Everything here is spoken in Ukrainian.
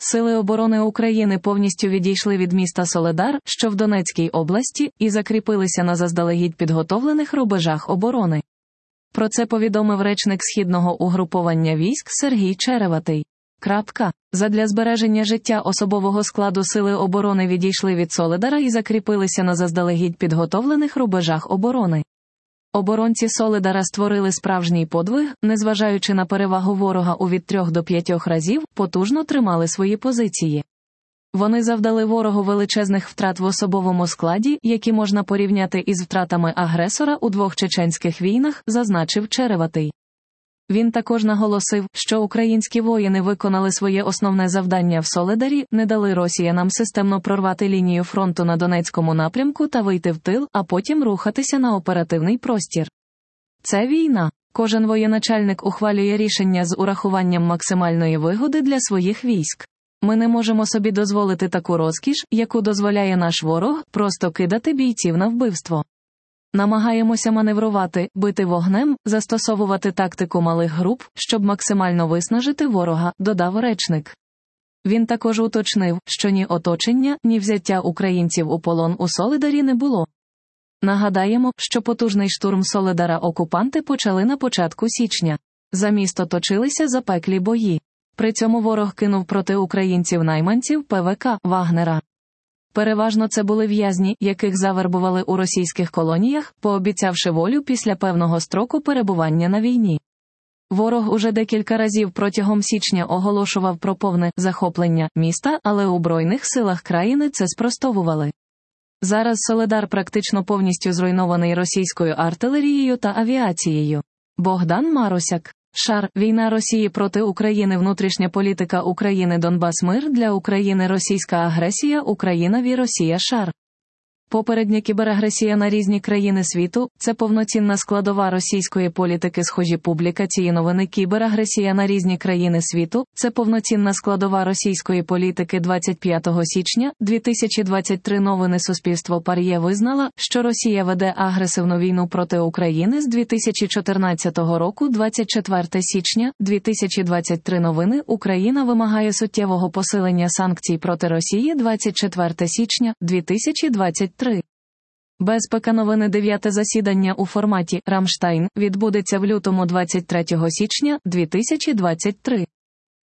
Сили оборони України повністю відійшли від міста Солидар, що в Донецькій області, і закріпилися на заздалегідь підготовлених рубежах оборони. Про це повідомив речник Східного угруповання військ Сергій Череватий. Задля збереження життя особового складу Сили оборони відійшли від Солидара і закріпилися на заздалегідь підготовлених рубежах оборони. Оборонці Солидара створили справжній подвиг, незважаючи на перевагу ворога у від 3 до 5 разів, потужно тримали свої позиції. Вони завдали ворогу величезних втрат в особовому складі, які можна порівняти із втратами агресора у 2 чеченських війнах, зазначив Череватий. Він також наголосив, що українські воїни виконали своє основне завдання в Солидарі, не дали росіянам системно прорвати лінію фронту на Донецькому напрямку та вийти в тил, а потім рухатися на оперативний простір. Це війна. Кожен воєначальник ухвалює рішення з урахуванням максимальної вигоди для своїх військ. Ми не можемо собі дозволити таку розкіш, яку дозволяє наш ворог, просто кидати бійців на вбивство. Намагаємося маневрувати, бити вогнем, застосовувати тактику малих груп, щоб максимально виснажити ворога, додав речник. Він також уточнив, що ні оточення, ні взяття українців у полон у Солидарі не було. Нагадаємо, що потужний штурм Солидара окупанти почали на початку січня. За місто точилися запеклі бої. При цьому ворог кинув проти українців-найманців ПВК «Вагнера». Переважно це були в'язні, яких завербували у російських колоніях, пообіцявши волю після певного строку перебування на війні. Ворог уже декілька разів протягом січня оголошував про повне захоплення міста, але у Збройних силах країни це спростовували. Зараз Солидар практично повністю зруйнований російською артилерією та авіацією. Богдан Маросяк. Шар. Війна Росії проти України. Внутрішня політика України. Донбас. Мир для України. Російська агресія. Україна ві Росія. Шар. Попередня кіберагресія на різні країни світу – це повноцінна складова російської політики. Схожі публікації новини. Кіберагресія на різні країни світу – це повноцінна складова російської політики. 25 січня 2023 новини. Суспільство Пар'є визнала, що Росія веде агресивну війну проти України з 2014 року. 24 січня 2023 новини. Україна вимагає суттєвого посилення санкцій проти Росії. 24 січня 2023. Безпека новини. 9 засідання у форматі «Рамштайн» відбудеться в лютому. 23 січня 2023.